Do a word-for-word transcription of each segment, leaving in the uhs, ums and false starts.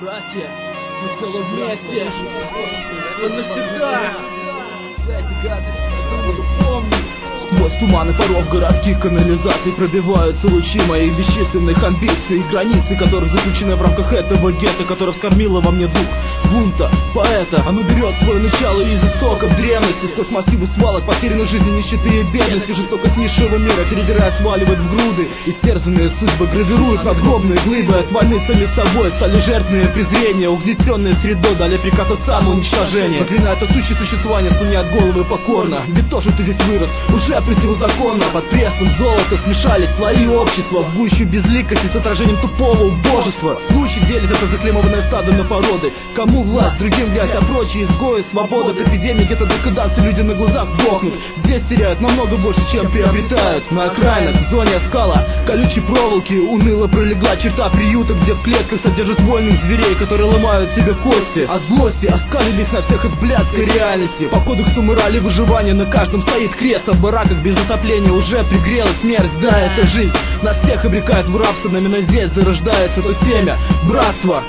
Братья, мы снова вместе. Мы навсегда. Вся эта гадость, я буду помнить. Сквозь туманы паров городских канализаций пробиваются лучи моих бесчисленных амбиций и границы, которые заключены в рамках этого гетто, которое вскормило во мне дух бунта, поэта. Оно берет свое начало из истоков древности, сквозь массивы свалок, потерянной жизни, нищеты и бедности. Жестокость низшего мира перебирая сваливает в груды. Истерзанные судьбы гравируют надгробные глыбы. От войны сами собой стали жертвами презрения, угнетенные средой дали приказ о самоуничтожении. Проклинают отсутствие существования, склоняют головы покорно. Ведь тоже ты здесь вырос, уже противозаконно. Под прессом золота смешались слои общества в гущу безликости с отражением тупого убожества. Случай делит это заклеймованное стадо на породы. Кому власть, другим власть, а прочие изгои. Свобода от эпидемии, где-то декадансы, люди на глазах дохнут. Здесь теряют намного больше, чем приобретают. На окраинах, в зоне скала, колючей проволоки уныло пролегла черта приюта, где в клетках содержат вольных зверей, которые ломают себе кости. От злости оскалились на всех от блядской реальности. По кодексу морали выживания на каждом стоит крест. В бараках без отопления уже пригрелась смерть. Да, это жизнь нас всех обрекает в рабство, но именно здесь зарождается то семя братства.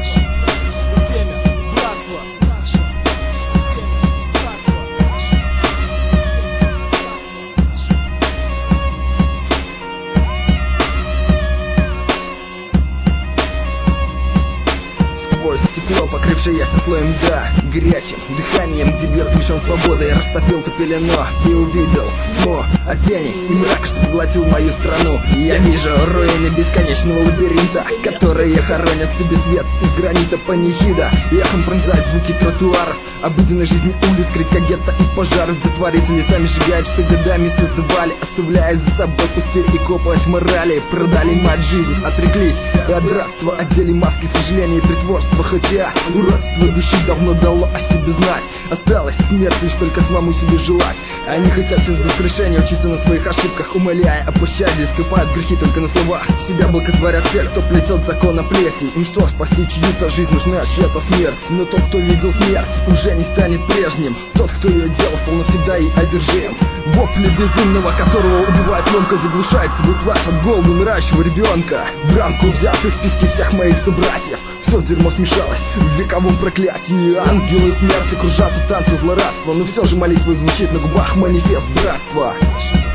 Стекло, покрывшееся слоем льда, горячим дыханием, где бьет ключом свободы. Я растопил то пелено и увидел тьму от тени и мрак, что поглотил мою страну. И я вижу руины бесконечного лабиринта, которые хоронят в себе свет из гранита панихида. Эхом пронзают звуки тротуаров, обыденной жизни улиц, крика гетто и пожаров, где творители сами сжигают, что годами создавали, оставляя за собой пустырь и копоть морали. Продали мать жизнь, отреклись от братства, одели маски сожаления и притворства. Хотя уродство души давно дало о себе знать. Осталась смерть лишь только самому себе желать. Они хотят через воскрешение учиться на своих ошибках, умоляя о пощаде, скрывают грехи только на словах. Себя благотворят тех, кто плетет закон о плети. Им что, спасти чью-то жизнь, нужна чья-то смерть. Но тот, кто видел смерть, уже не станет прежним. Тот, кто ее делал, стал навсегда и одержим. Вопли безумного, которого убивает ломка, заглушает свой плач от голода умирающего ребенка. В рамку взят из списки всех моих собратьев. Все дерьмо смешалось в вековом проклятии. Ангелы смерти кружатся в танце злорадства, но все же молитва звучит на губах, манифест братства.